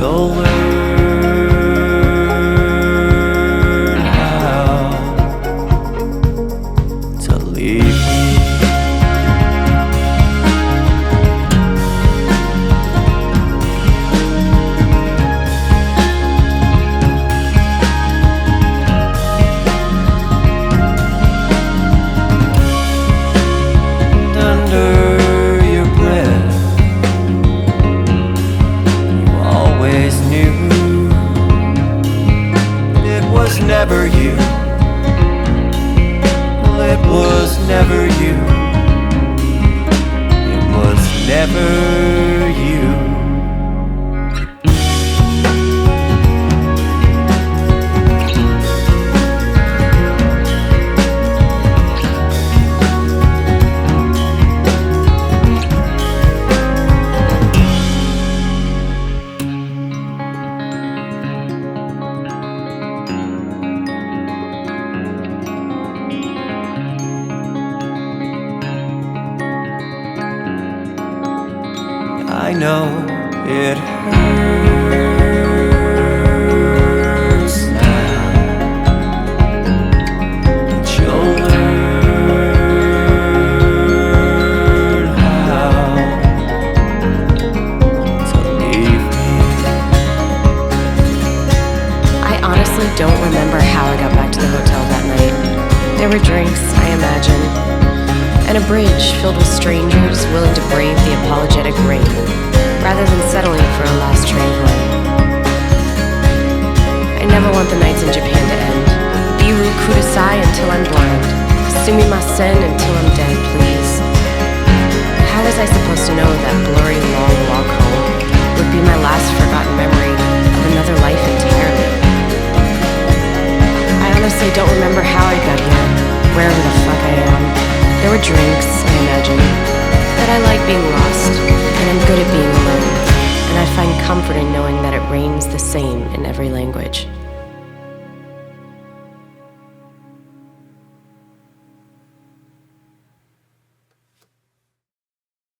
you'll learn how to leave me. Never you. Well, it was never you. It was never you. I know it hurts now, but you'll learn how to leave me. I honestly don't remember how I got back to the hotel that night. There were drinks, I imagine, and a bridge filled with strangers willing to brave the apologetic rain, rather than settling for a last train home. I never want the nights in Japan to end. Biru kudasai until I'm blind. Sumimasen until I'm dead, please. How was I supposed to know that blurry, long walk home would be my last forgotten memory of another life entirely? I honestly don't remember how I got here, wherever the fuck I am. There were drinks, I imagine, but I like being lost, and I'm good at being alone, and I find comfort in knowing that it reigns the same in every language.